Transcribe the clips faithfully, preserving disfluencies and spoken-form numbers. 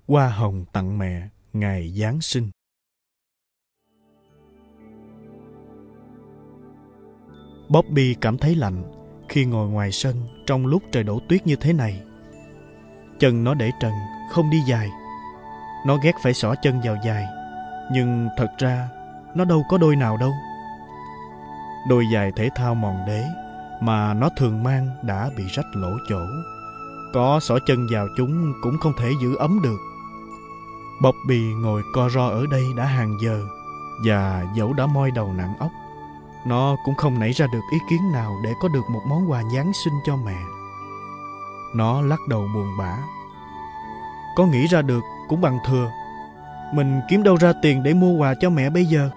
Hoa hồng tặng mẹ ngày Giáng sinh. Bobby cảm thấy lạnh khi ngồi ngoài sân trong lúc trời đổ tuyết như thế này. Chân nó để trần, không đi giày. Nó ghét phải xỏ chân vào giày, nhưng thật ra nó đâu có đôi nào đâu. Đôi giày thể thao mòn đế mà nó thường mang đã bị rách lỗ chỗ. Có xỏ chân vào chúng cũng không thể giữ ấm được. Bobby ngồi co ro ở đây đã hàng giờ, và dẫu đã moi đầu nặng óc, nó cũng không nảy ra được ý kiến nào để có được một món quà Giáng sinh cho mẹ. Nó lắc đầu buồn bã. Có nghĩ ra được cũng bằng thừa. Mình kiếm đâu ra tiền để mua quà cho mẹ bây giờ?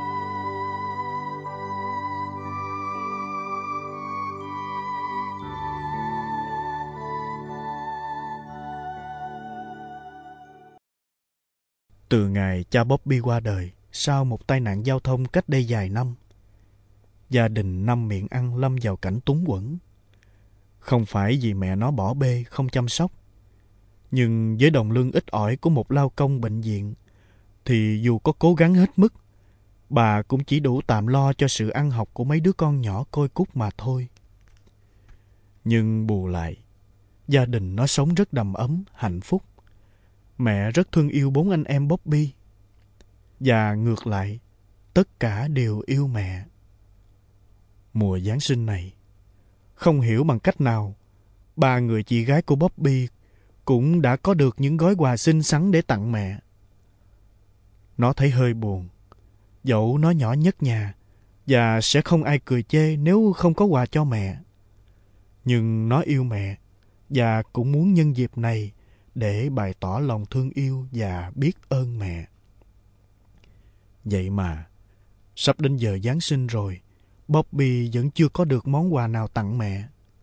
Từ ngày cha Bobby qua đời sau một tai nạn giao thông cách đây vài năm, gia đình năm miệng ăn lâm vào cảnh túng quẫn. Không phải vì mẹ nó bỏ bê không chăm sóc, nhưng với đồng lương ít ỏi của một lao công bệnh viện, thì dù có cố gắng hết mức, bà cũng chỉ đủ tạm lo cho sự ăn học của mấy đứa con nhỏ côi cút mà thôi. Nhưng bù lại, gia đình nó sống rất đầm ấm, hạnh phúc. Mẹ rất thương yêu bốn anh em Bobby, và ngược lại, tất cả đều yêu mẹ. Mùa Giáng sinh này, không hiểu bằng cách nào, ba người chị gái của Bobby cũng đã có được những gói quà xinh xắn để tặng mẹ. Nó thấy hơi buồn, dẫu nó nhỏ nhất nhà, và sẽ không ai cười chê nếu không có quà cho mẹ. Nhưng nó yêu mẹ, và cũng muốn nhân dịp này để bày tỏ lòng thương yêu và biết ơn mẹ. Vậy mà, sắp đến giờ Giáng sinh rồi, Bobby vẫn chưa có được món quà nào tặng mẹ.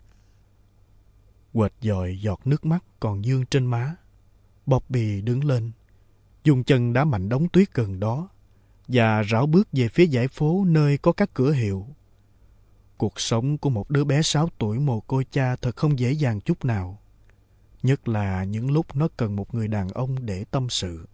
Quệt dòi giọt nước mắt còn vương trên má, Bobby đứng lên, dùng chân đá mạnh đống tuyết gần đó, và rảo bước về phía dãy phố nơi có các cửa hiệu. Cuộc sống của một đứa bé sáu tuổi mồ côi cha thật không dễ dàng chút nào, nhất là những lúc nó cần một người đàn ông để tâm sự.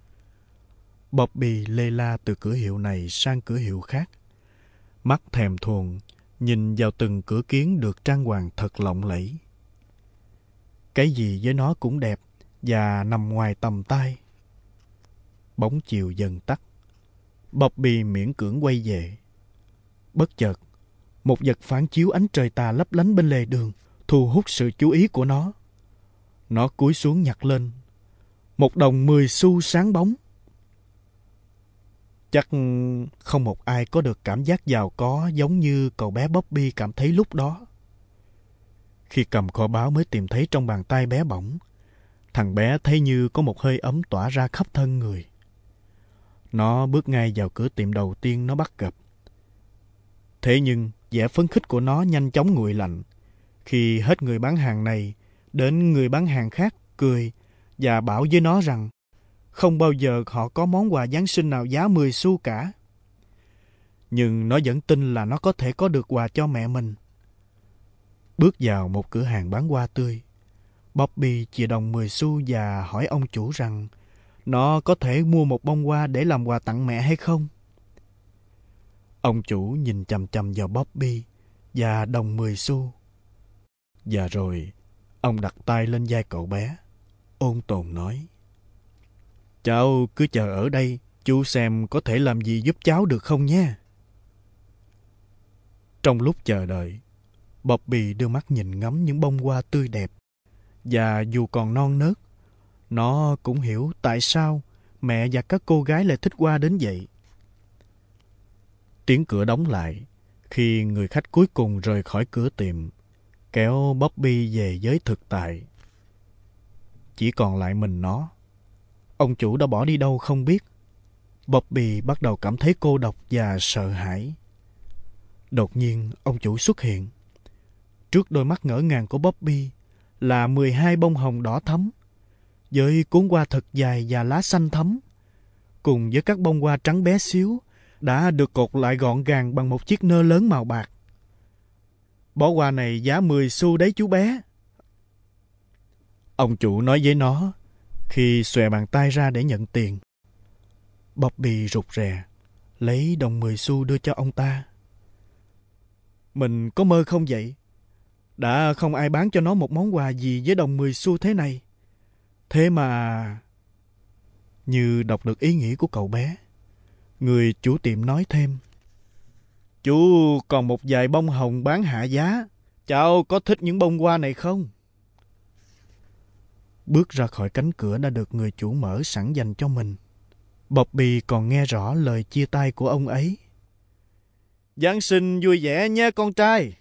Bobby lê la từ cửa hiệu này sang cửa hiệu khác, mắt thèm thuồng nhìn vào từng cửa kiến được trang hoàng thật lộng lẫy. Cái gì với nó cũng đẹp và nằm ngoài tầm tay. Bóng chiều dần tắt, Bobby miễn cưỡng quay về. Bất chợt, một vật phản chiếu ánh trời tà lấp lánh bên lề đường thu hút sự chú ý của nó. Nó cúi xuống nhặt lên một đồng mười xu sáng bóng. Chắc không một ai có được cảm giác giàu có giống như cậu bé Bobby cảm thấy lúc đó. Khi cầm kho báu mới tìm thấy trong bàn tay bé bỏng, thằng bé thấy như có một hơi ấm tỏa ra khắp thân người. Nó bước ngay vào cửa tiệm đầu tiên nó bắt gặp. Thế nhưng vẻ phấn khích của nó nhanh chóng nguội lạnh khi hết người bán hàng này đến người bán hàng khác cười và bảo với nó rằng không bao giờ họ có món quà Giáng sinh nào giá mười xu cả. Nhưng nó vẫn tin là nó có thể có được quà cho mẹ mình. Bước vào một cửa hàng bán hoa tươi, Bobby chìa đồng mười xu và hỏi ông chủ rằng nó có thể mua một bông hoa để làm quà tặng mẹ hay không. Ông chủ nhìn chằm chằm vào Bobby và đồng mười xu. Và rồi, ông đặt tay lên vai cậu bé, ôn tồn nói: Cháu cứ chờ ở đây, chú xem có thể làm gì giúp cháu được không nhé. Trong lúc chờ đợi, Bobby đưa mắt nhìn ngắm những bông hoa tươi đẹp. Và dù còn non nớt, nó cũng hiểu tại sao mẹ và các cô gái lại thích hoa đến vậy. Tiếng cửa đóng lại khi người khách cuối cùng rời khỏi cửa tiệm, kéo Bobby về với thực tại. Chỉ còn lại mình nó. Ông chủ đã bỏ đi đâu không biết. Bobby bắt đầu cảm thấy cô độc và sợ hãi. Đột nhiên ông chủ xuất hiện. Trước đôi mắt ngỡ ngàng của Bobby là mười hai bông hồng đỏ thắm, với cuốn hoa thật dài và lá xanh thắm, cùng với các bông hoa trắng bé xíu đã được cột lại gọn gàng bằng một chiếc nơ lớn màu bạc. Bó hoa này giá mười xu đấy chú bé. Ông chủ nói với nó Khi xòe bàn tay ra để nhận tiền, Bobby rụt rè lấy đồng mười xu đưa cho ông ta. Mình có mơ không vậy? Đã không ai bán cho nó một món quà gì với đồng mười xu thế này. Thế mà... Như đọc được ý nghĩ của cậu bé, người chủ tiệm nói thêm: Chú còn một vài bông hồng bán hạ giá. Cháu có thích những bông hoa này không? Bước ra khỏi cánh cửa đã được người chủ mở sẵn dành cho mình, Bobby còn nghe rõ lời chia tay của ông ấy. Giáng sinh vui vẻ nha con trai.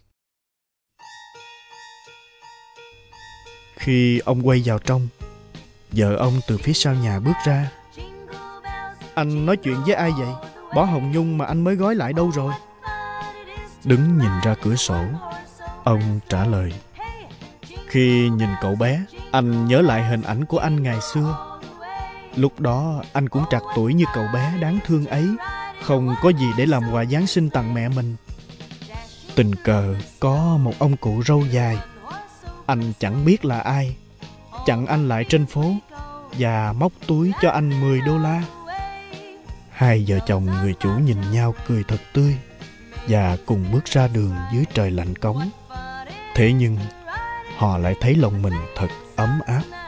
Khi ông quay vào trong, vợ ông từ phía sau nhà bước ra. Anh nói chuyện với ai vậy? Bó hồng nhung mà anh mới gói lại đâu rồi? Đứng nhìn ra cửa sổ, ông trả lời. Khi nhìn cậu bé, anh nhớ lại hình ảnh của anh ngày xưa. Lúc đó anh cũng trạc tuổi như cậu bé đáng thương ấy, không có gì để làm quà Giáng sinh tặng mẹ mình. Tình cờ có một ông cụ râu dài, anh chẳng biết là ai, chặn anh lại trên phố và móc túi cho anh mười đô la. Hai vợ chồng người chủ nhìn nhau cười thật tươi và cùng bước ra đường dưới trời lạnh cóng. Thế nhưng họ lại thấy lòng mình thật ấm áp.